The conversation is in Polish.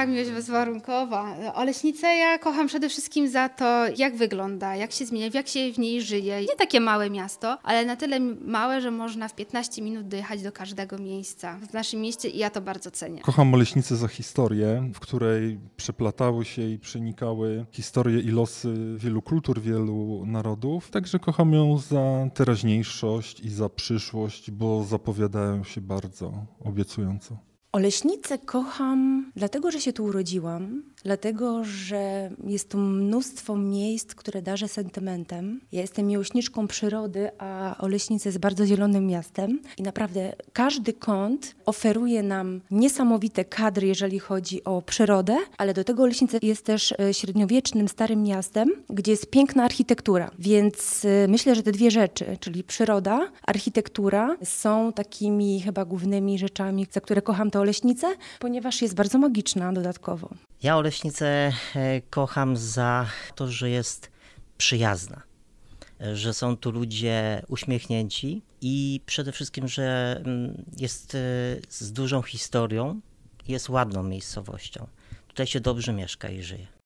Tak, miłość bezwarunkowa. Oleśnicę ja kocham przede wszystkim za to, jak wygląda, jak się zmienia, jak się w niej żyje. Nie takie małe miasto, ale na tyle małe, że można w 15 minut dojechać do każdego miejsca w naszym mieście i ja to bardzo cenię. Kocham Oleśnicę za historię, w której przeplatały się i przenikały historie i losy wielu kultur, wielu narodów. Także kocham ją za teraźniejszość i za przyszłość, bo zapowiadają się bardzo obiecująco. Oleśnicę kocham dlatego, że się tu urodziłam, dlatego, że jest tu mnóstwo miejsc, które darzę sentymentem. Ja jestem miłośniczką przyrody, a Oleśnica jest bardzo zielonym miastem i naprawdę każdy kąt oferuje nam niesamowite kadry, jeżeli chodzi o przyrodę, ale do tego Oleśnica jest też średniowiecznym, starym miastem, gdzie jest piękna architektura. Więc myślę, że te dwie rzeczy, czyli przyroda, architektura są takimi chyba głównymi rzeczami, za które kocham tę Oleśnicę, ponieważ jest bardzo magiczna dodatkowo. Ja Oleśnicę kocham za to, że jest przyjazna, że są tu ludzie uśmiechnięci i przede wszystkim, że jest z dużą historią, jest ładną miejscowością. Tutaj się dobrze mieszka i żyje.